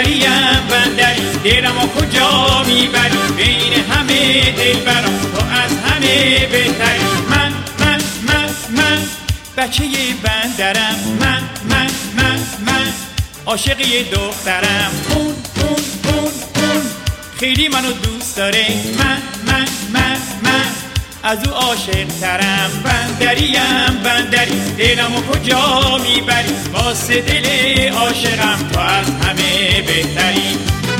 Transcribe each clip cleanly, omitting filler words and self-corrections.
بندریم بندری دلمو کجا میبری بین همه دلبران تو از همه بهتری من بچه بندرم من عاشقی دخترم اون خیلی منو دوست داره من از او عاشق ترم بندریم بندری دلمو کجا میبری واسه دل عاشقم تو از همه بهتری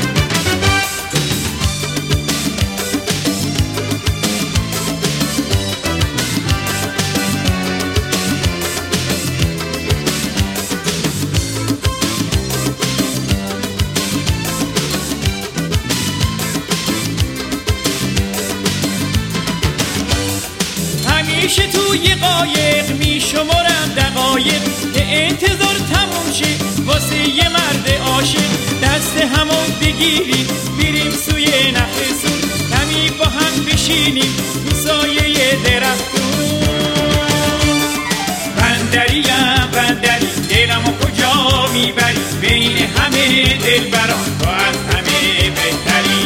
همیشه توی قایق میشمرم دقایق که انتظار تموم شه واسه یه مرد عاشق دست همون بگیریم بریم سوی نخلستون کمی با هم بشینیم تو سایه درختون بندریم بندری دلمو کجا میبری بین همه دلبران تو از همه بهتری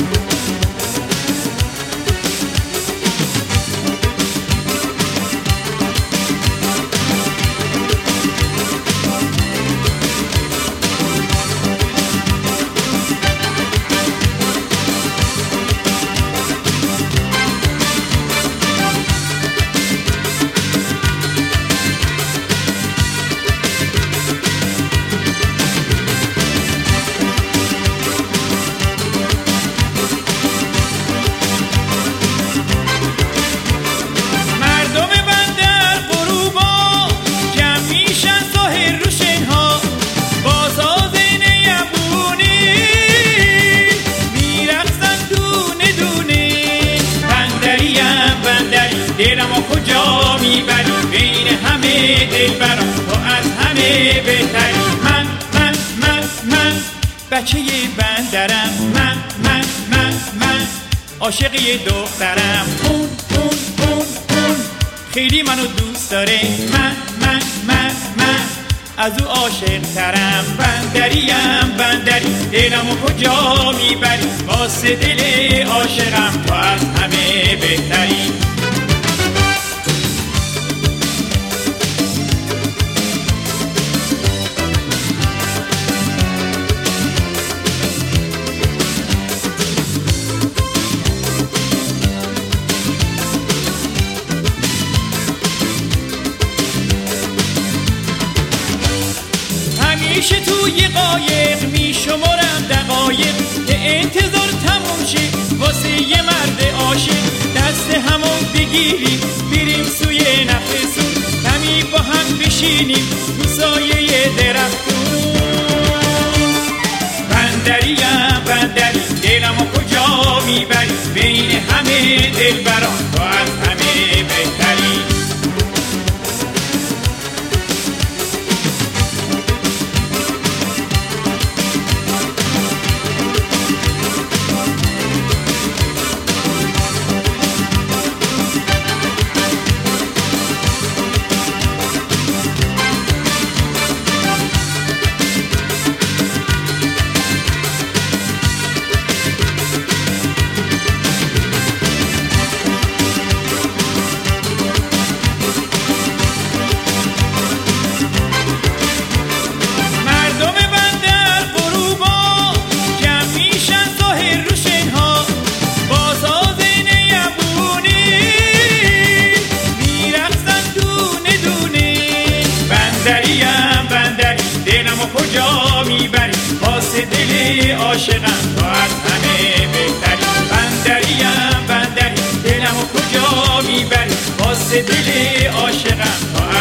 دلمو کجا میبری بین همه دلبران تو از همه بهتری من بچه بندرم من عاشقی دخترم اون خیلی منو دوست داره من از او عاشق ترم بندریم بندری دلمو کجا میبری واسه دل عاشقم تو از همه بهتری همیشه توی قایق میشمرم دقایق که انتظار تموم شه واسه یه مرد عاشق دست همون بگیریم بریم سوی نخلستون کمی با هم بشینیم تو سایه درختون بندریم بندری دلمو کجا میبری بین همه دلبران تو از همه بهتری کجا میبری واسه دل عاشقم تو از همه بهتری بندریم بندری دلمو کجا میبری واسه دل عاشقم تو